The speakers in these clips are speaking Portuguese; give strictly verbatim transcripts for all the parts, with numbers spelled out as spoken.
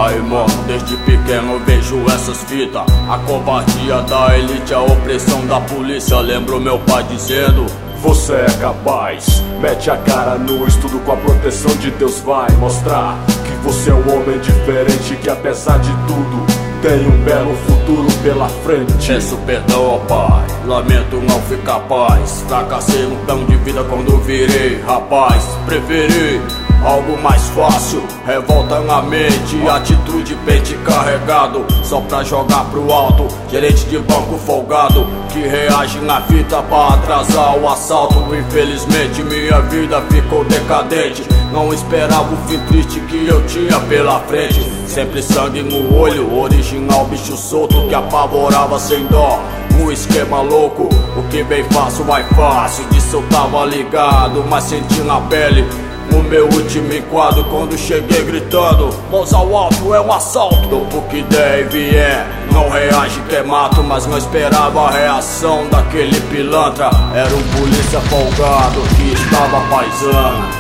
Aí mano, desde pequeno eu vejo essas fitas. A covardia da elite, a opressão da polícia. Lembro meu pai dizendo: você é capaz, mete a cara no estudo, com a proteção de Deus vai mostrar que você é um homem diferente, que apesar de tudo tem um belo futuro pela frente. Peço perdão ao pai, lamento não fui capaz. Fracassei no plano de vida quando virei rapaz. Preferi algo mais fácil, revolta na mente, atitude pente carregado, só pra jogar pro alto. Gerente de banco folgado, que reage na fita pra atrasar o assalto. Infelizmente minha vida ficou decadente, não esperava o fim triste que eu tinha pela frente. Sempre sangue no olho, original bicho solto que apavorava sem dó. Um esquema louco, o que bem fácil vai fácil. Disso eu tava ligado, mas senti na pele o meu último enquadro quando cheguei gritando: mãos ao alto, é um assalto. Do que der e vier, não reage que é mato. Mas não esperava a reação daquele pilantra. Era um polícia folgado que estava paisando.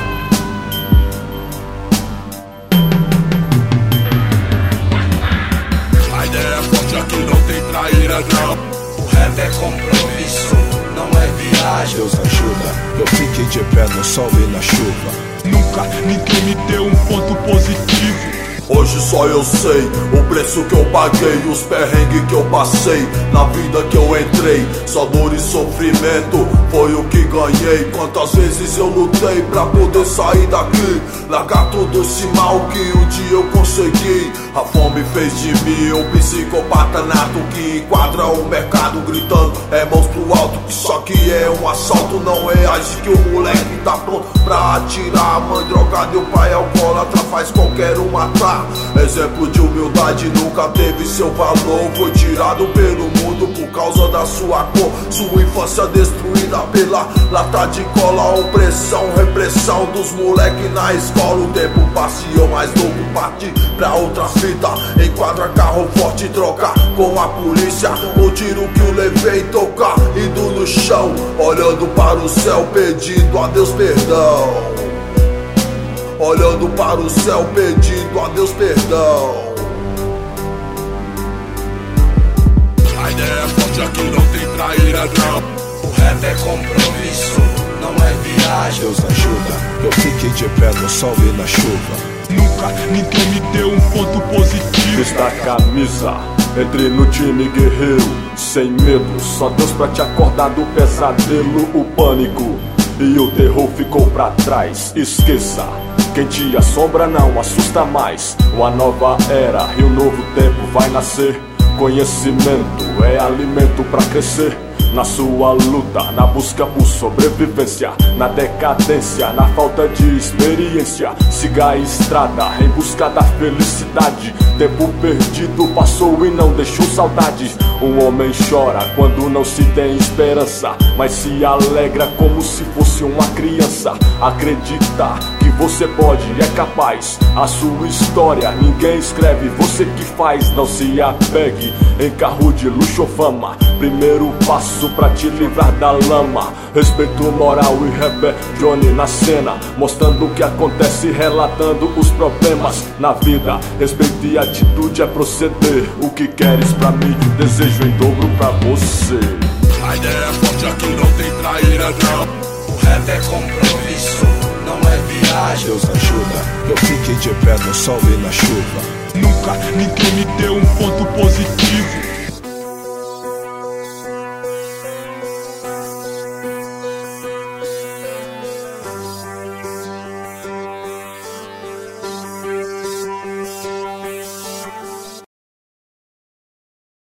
A ideia é forte, aqui não tem traíra não. O rap é compromisso, não é viagem. Deus ajuda, eu fiquei de pé no sol e na chuva. Nunca ninguém me deu um ponto positivo. Hoje só eu sei o preço que eu paguei, os perrengues que eu passei, na vida que eu entrei. Só dor e sofrimento foi o que ganhei. Quantas vezes eu lutei pra poder sair daqui, largar todo esse mal que um dia eu consegui. A fome fez de mim um psicopata nato, que enquadra o mercado gritando é mãos pro alto. Que só que é um assalto, não reage que o moleque tá pronto pra atirar. A mãe drogada e o pai alcoólatra faz qualquer um matar. Exemplo de humildade nunca teve seu valor. Foi tirado pelo mundo por causa da sua cor. Sua infância destruída pela lata de cola. Opressão, repressão dos moleque na escola. O tempo passeou mais louco, parti pra outra fita. Enquadra carro forte, troca com a polícia. O tiro que eu levei, tocar, indo no chão, olhando para o céu, pedindo a Deus perdão. Olhando para o céu, pedindo a Deus perdão. A ideia é forte, aqui não tem traíra não. O rap é compromisso, não é viagem. Deus ajuda, eu fiquei de pé no sol e na chuva. Nunca ninguém me deu um ponto positivo. Vista a camisa, entre no time guerreiro, sem medo, só Deus pra te acordar do pesadelo. O pânico e o terror ficou pra trás, esqueça. Quem te assombra não assusta mais. Uma nova era e um novo tempo vai nascer. Conhecimento é alimento pra crescer. Na sua luta, na busca por sobrevivência, na decadência, na falta de experiência, siga a estrada em busca da felicidade. Tempo perdido passou e não deixou saudades. Um homem chora quando não se tem esperança, mas se alegra como se fosse uma criança. Acredita que você pode, é capaz. A sua história ninguém escreve, você que faz. Não se apegue em carro de luxo ou fama. Primeiro passo pra te livrar da lama. Respeito moral e rap é Johnny na cena, mostrando o que acontece, relatando os problemas na vida. Respeito e atitude é proceder. O que queres pra mim, desejo em dobro pra você. A ideia é forte, aqui não tem traíra não. O rap é compromisso, não é viagem. Deus ajuda, eu fiquei de pé no sol e na chuva. Nunca ninguém me deu um ponto positivo.